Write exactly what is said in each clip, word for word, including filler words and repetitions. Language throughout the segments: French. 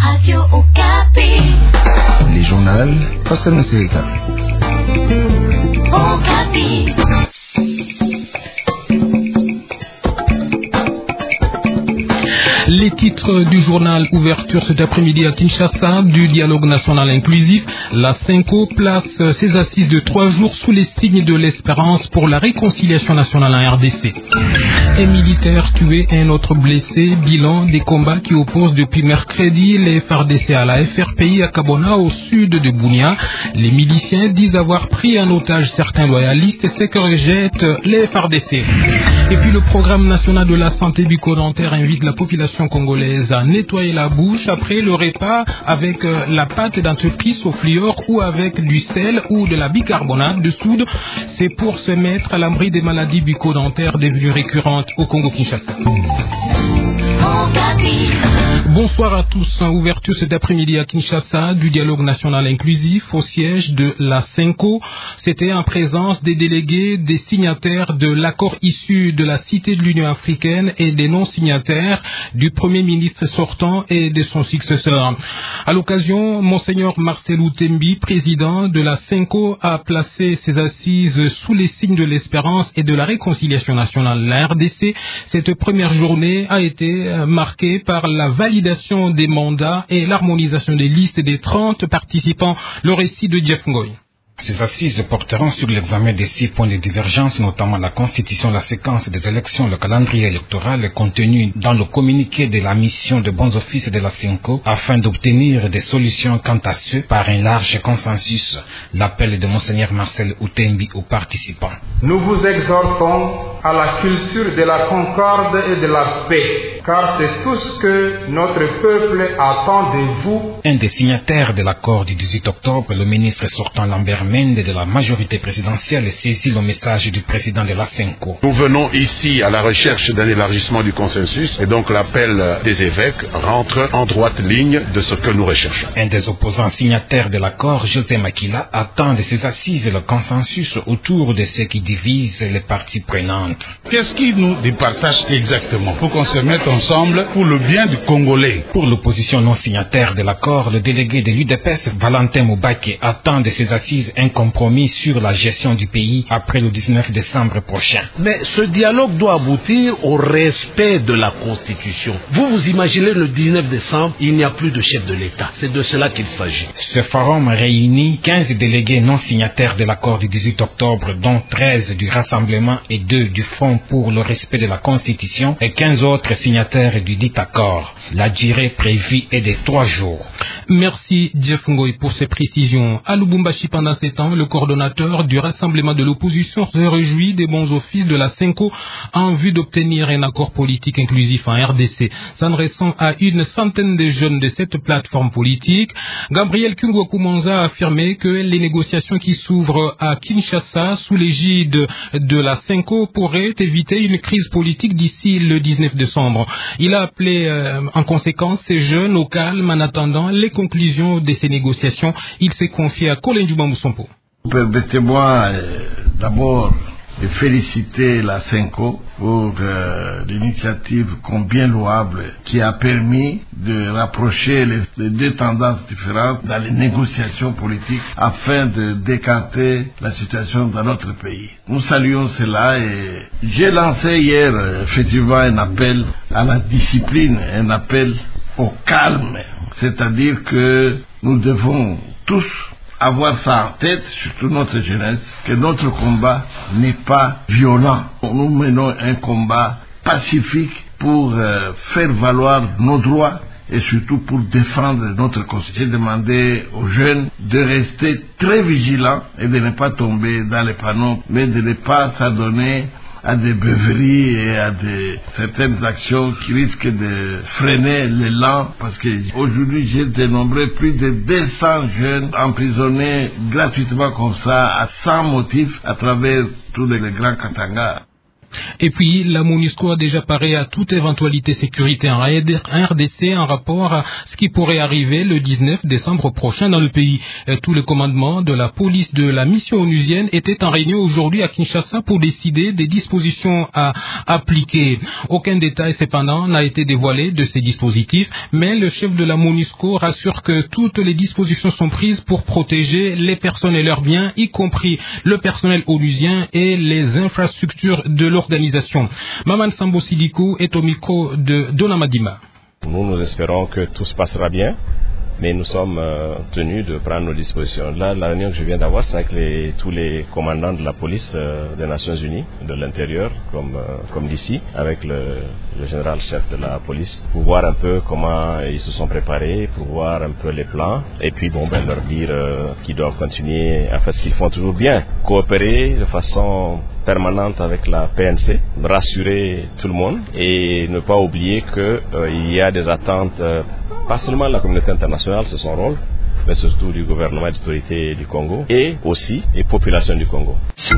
Radio Okapi. Les journaux, Pascal Massirika. Okapi. Les titres du journal ouverture cet après-midi à Kinshasa du dialogue national inclusif. La Senko place ses assises de trois jours sous les signes de l'espérance pour la réconciliation nationale en R D C. Un militaire tué, un autre blessé. Bilan des combats qui opposent depuis mercredi les F R D C à la F R P I à Kabona au sud de Bunia. Les miliciens disent avoir pris en otage certains loyalistes et c'est que rejettent les F R D C. Et puis le programme national de la santé bucco-dentaire invite la population congolaise à nettoyer la bouche après le repas avec la pâte d'entreprise au fluor ou avec du sel ou de la bicarbonate de soude. C'est pour se mettre à l'abri des maladies bucco-dentaires devenues récurrentes au Congo-Kinshasa. Bonsoir à tous. Ouverture cet après-midi à Kinshasa du dialogue national inclusif au siège de la Senko. C'était en présence des délégués, des signataires de l'accord issu de la Cité de l'Union africaine et des non-signataires du Premier ministre sortant et de son successeur. À l'occasion, Monseigneur Marcel Outembi, président de la Senko, a placé ses assises sous les signes de l'espérance et de la réconciliation nationale. La R D C, cette première journée a été marquée par la validation des mandats et l'harmonisation des listes des trente participants. Le récit de Jeff Ngoy. Ces assises porteront sur l'examen des six points de divergence, notamment la constitution, la séquence des élections, le calendrier électoral contenu dans le communiqué de la mission de bons offices de la Senko, afin d'obtenir des solutions quant à ceux par un large consensus. L'appel de Monseigneur Marcel Outembi aux participants. Nous vous exhortons à la culture de la concorde et de la paix, car c'est tout ce que notre peuple attend de vous. Un des signataires de l'accord du dix-huit octobre, le ministre sortant Lambert Mende de la majorité présidentielle, saisit le message du président de la Senko. Nous venons ici à la recherche d'un élargissement du consensus et donc l'appel des évêques rentre en droite ligne de ce que nous recherchons. Un des opposants signataires de l'accord, José Makila, attend de ses assises le consensus autour de ce qui divise les parties prenantes. Qu'est-ce qui nous départage exactement pour qu'on se mette ensemble pour le bien du Congolais? Pour l'opposition non signataire de l'accord, le délégué de l'U D P S, Valentin Moubake, attend de ses assises un compromis sur la gestion du pays après le dix-neuf décembre prochain. Mais ce dialogue doit aboutir au respect de la Constitution. Vous vous imaginez le dix-neuf décembre, il n'y a plus de chef de l'État. C'est de cela qu'il s'agit. Ce forum réunit quinze délégués non signataires de l'accord du dix-huit octobre, dont treize du Rassemblement et deux du Front pour le respect de la Constitution et quinze autres signataires du dit accord. La durée prévue est de trois jours. Merci Jeff Ngoy pour ces précisions. À Lubumbashi, pendant ces temps, le coordonnateur du Rassemblement de l'opposition se réjouit des bons offices de la Senko en vue d'obtenir un accord politique inclusif en R D C. S'adressant à une centaine de jeunes de cette plateforme politique, Gabriel Kungwa-Kumanza a affirmé que les négociations qui s'ouvrent à Kinshasa sous l'égide de la Senko pourraient éviter une crise politique d'ici le dix-neuf décembre. Il a appelé euh, en conséquence ces jeunes au calme en attendant les conclusions de ces négociations. Il s'est confié à Colin Djouba Moussompo. Permettez-moi euh, d'abord de féliciter la Senko pour euh, l'initiative combien louable qui a permis de rapprocher les, les deux tendances différentes dans les négociations politiques afin de décanter la situation dans notre pays. Nous saluons cela et j'ai lancé hier effectivement un appel à la discipline, un appel au calme, c'est-à-dire que nous devons tous avoir ça en tête, surtout notre jeunesse, que notre combat n'est pas violent. Nous menons un combat pacifique pour euh, faire valoir nos droits et surtout pour défendre notre constitution. J'ai demandé aux jeunes de rester très vigilants et de ne pas tomber dans les panneaux, mais de ne pas s'adonner à des beuveries et à des, certaines actions qui risquent de freiner l'élan, parce que aujourd'hui j'ai dénombré plus de deux cents jeunes emprisonnés gratuitement comme ça, à sans motif, à travers tous les grands Katanga. Et puis, la MONUSCO a déjà paré à toute éventualité sécurité en R D C en rapport à ce qui pourrait arriver le dix-neuf décembre prochain dans le pays. Tous les commandements de la police de la mission onusienne étaient en réunion aujourd'hui à Kinshasa pour décider des dispositions à appliquer. Aucun détail cependant n'a été dévoilé de ces dispositifs, mais le chef de la MONUSCO rassure que toutes les dispositions sont prises pour protéger les personnes et leurs biens, y compris le personnel onusien et les infrastructures de l'organisation. Maman Sambo Sidiko est au micro de Donamadima. Nous, nous espérons que tout se passera bien, mais nous sommes euh, tenus de prendre nos dispositions. Là, la réunion que je viens d'avoir, c'est avec les, tous les commandants de la police euh, des Nations Unies, de l'intérieur, comme, euh, comme d'ici, avec le, le général-chef de la police, pour voir un peu comment ils se sont préparés, pour voir un peu les plans, et puis bon, ben, leur dire euh, qu'ils doivent continuer à faire ce qu'ils font toujours bien, coopérer de façon permanente avec la P N C, rassurer tout le monde et ne pas oublier qu'il euh, y a des attentes, euh, pas seulement de la communauté internationale, c'est son rôle, mais surtout du gouvernement et des autorités du Congo et aussi des populations du Congo.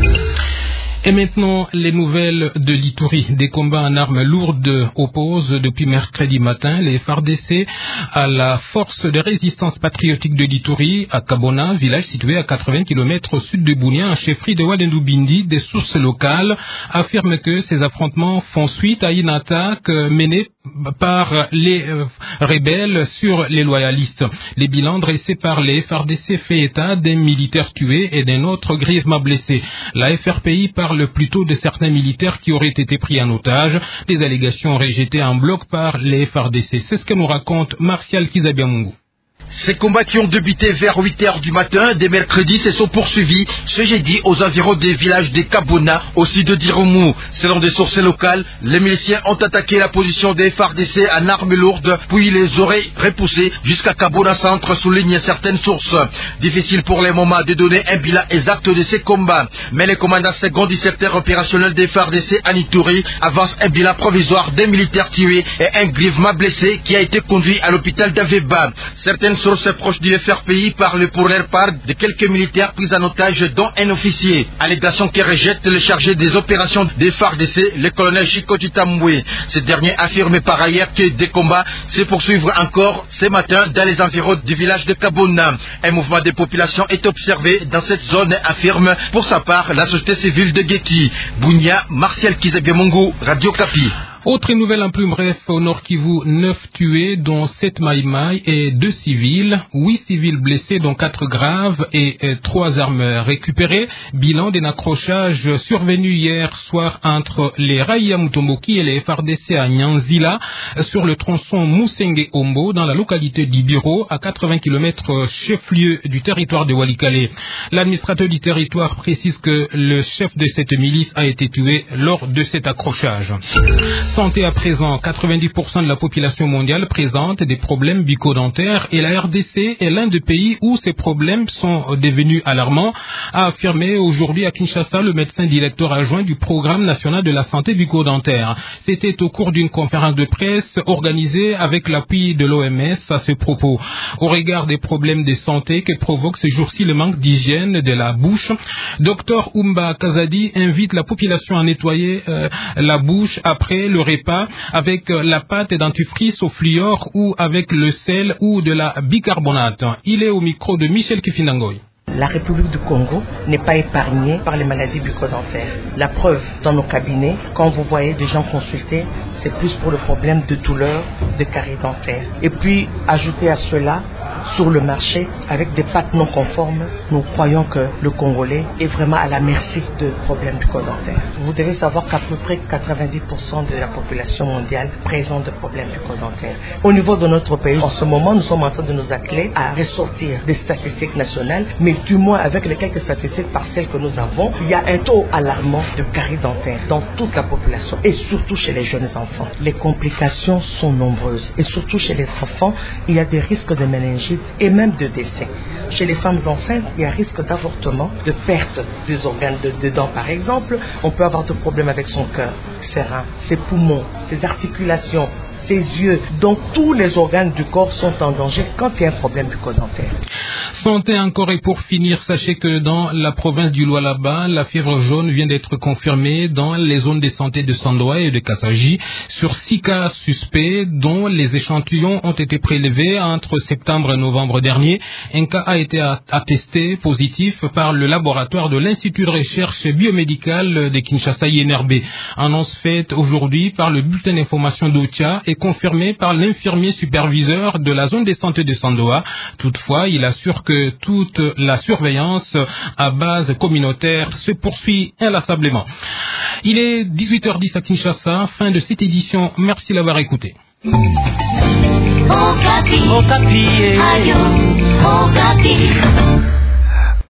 Et maintenant, les nouvelles de l'Ituri. Des combats en armes lourdes opposent depuis mercredi matin les F A R D C à la force de résistance patriotique de l'Ituri à Kabona, village situé à quatre-vingts kilomètres au sud de Bunia, en chefferie de Wadendou-Bindi. Des sources locales affirment que ces affrontements font suite à une attaque menée par les euh, rebelles sur les loyalistes. Les bilans dressés par les F A R D C fait état d'un militaire tué et d'un autre grièvement blessé. La F R P I parle plutôt de certains militaires qui auraient été pris en otage. Des allégations rejetées en bloc par les F A R D C. C'est ce que nous raconte Martial Kizabiamungu. Ces combats qui ont débuté vers huit heures du matin dès mercredi se sont poursuivis ce jeudi aux environs des villages de Kabona, aussi de Diromou. Selon des sources locales, les miliciens ont attaqué la position des F A R D C en armes lourdes, puis les auraient repoussés jusqu'à Kabona centre, soulignent certaines sources. Difficile pour les moments de donner un bilan exact de ces combats, mais le commandant second du secteur opérationnel des F A R D C en Ituri avance un bilan provisoire d'un militaire tué et un grièvement blessé qui a été conduit à l'hôpital d'Aveba. Certaines sources proches du F R P I parlent pour leur part de quelques militaires pris en otage, dont un officier. Allégation qui rejette le chargé des opérations des F A R D C, le colonel Chikoti Tamboué. Ce dernier affirme par ailleurs que des combats se poursuivent encore ce matin dans les environs du village de Kabona. Un mouvement de population est observé dans cette zone, affirme pour sa part la société civile de Geki. Bunia, Martial Kizabiamungu, Radio Kapi. Autre nouvelle en plus bref, au Nord Kivu, neuf tués, dont sept maïmaï et deux civils, huit civils blessés, dont quatre graves et trois armes récupérées. Bilan d'un accrochage survenu hier soir entre les Raïa Mutomboki et les F A R D C à Nyanzila, sur le tronçon Moussenge-Ombo, dans la localité d'Ibiro, à quatre-vingts kilomètres chef-lieu du territoire de Walikale. L'administrateur du territoire précise que le chef de cette milice a été tué lors de cet accrochage. Santé à présent, quatre-vingt-dix pour cent de la population mondiale présente des problèmes bucco-dentaires et la R D C est l'un des pays où ces problèmes sont devenus alarmants, a affirmé aujourd'hui à Kinshasa le médecin directeur adjoint du programme national de la santé bucco-dentaire. C'était au cours d'une conférence de presse organisée avec l'appui de l'O M S à ce propos. Au regard des problèmes de santé que provoque ces jours-ci le manque d'hygiène de la bouche, Docteur Oumba Kazadi invite la population à nettoyer euh, la bouche après le repas avec la pâte dentifrice au fluor ou avec le sel ou de la bicarbonate. Il est au micro de Michel Kifinangoy. La République du Congo n'est pas épargnée par les maladies bucco-dentaires. La preuve, dans nos cabinets, quand vous voyez des gens consulter, c'est plus pour le problème de douleur, de carie dentaire. Et puis, ajouter à cela, sur le marché, avec des pâtes non conformes, nous croyons que le Congolais est vraiment à la merci de problèmes bucco-dentaires. Vous devez savoir qu'à peu près quatre-vingt-dix pour cent de la population mondiale présente des problèmes bucco-dentaires. Au niveau de notre pays, en ce moment, nous sommes en train de nous atteler à ressortir des statistiques nationales, mais du moins avec les quelques statistiques partielles que nous avons, il y a un taux alarmant de carie dentaire dans toute la population et surtout chez les jeunes enfants. Les complications sont nombreuses et surtout chez les enfants, il y a des risques de méningite et même de décès. Chez les femmes enceintes, il y a risque d'avortement, de perte des organes de, de dents par exemple. On peut avoir des problèmes avec son cœur, ses reins, ses poumons, ses articulations, ses yeux. Donc tous les organes du corps sont en danger quand il y a un problème bucco-dentaire. Santé encore, et pour finir, sachez que dans la province du Lualaba, la fièvre jaune vient d'être confirmée dans les zones de santé de Sandoa et de Kassaji sur six cas suspects dont les échantillons ont été prélevés entre septembre et novembre dernier. Un cas a été attesté positif par le laboratoire de l'Institut de recherche biomédicale de Kinshasa I N R B. Annonce faite aujourd'hui par le bulletin d'information d'Ocha et confirmée par l'infirmier superviseur de la zone de santé de Sandoa. Toutefois, il assure que toute la surveillance à base communautaire se poursuit inlassablement. Il est dix-huit heures dix à Kinshasa, fin de cette édition. Merci d'avoir écouté. Okapi. Okapi. Radio Okapi.